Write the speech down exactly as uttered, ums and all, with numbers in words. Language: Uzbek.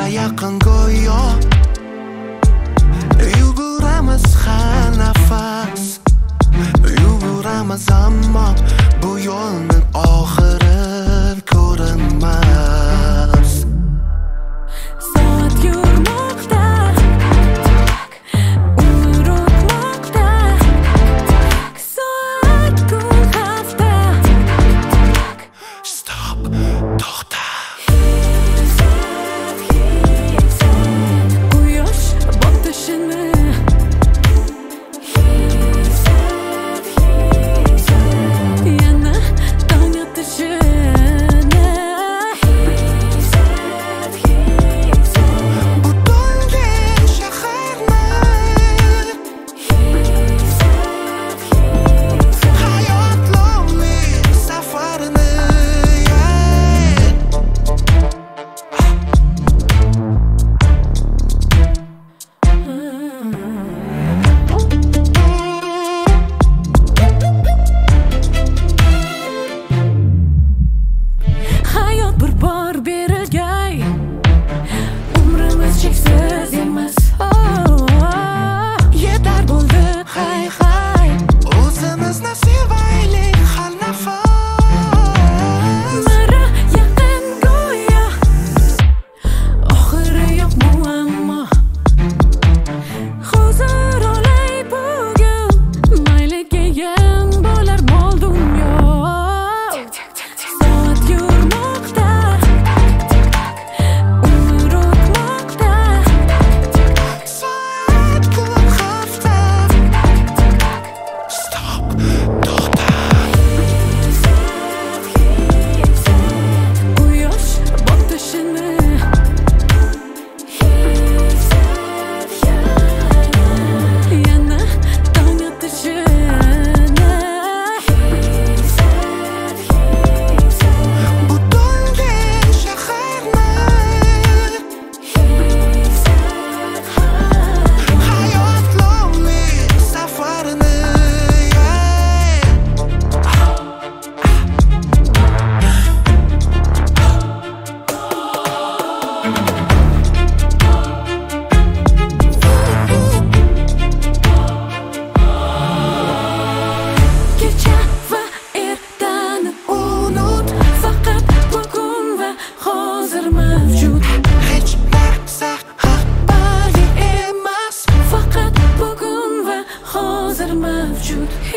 yaqin go'yo yuguramiz har nafas, yuguramiz ammo bu yo'lning oxiri ko'rinmas. Soat yurmoqda, umr o'tmoqda, soat kun hafta. Stop, to'xta. Quyosh botishini yana tong otishini Butungi shaharni hayot lovli safarini hayot bir bor berilgay, umrimiz cheksiz emas. Yetar bo'ldi, hay hay. o'zimizni sevaylik har nafas. Mara yaqin go'yo, oxiri yo'q muammo. Hozir olay bugun, mayli keyin bo'lar mol dunyo. Soat yurmoqda, umr o'tmoqda, Soat kun hafta. Stop, to'xta. quyosh botishini yana tong otishini Butungi shaharni hayot lovli safarini kecha va ertani unut, faqat bugun va hozir mavjud. hech narsa xabarli emas. Faqat bugun va hozir mavjud.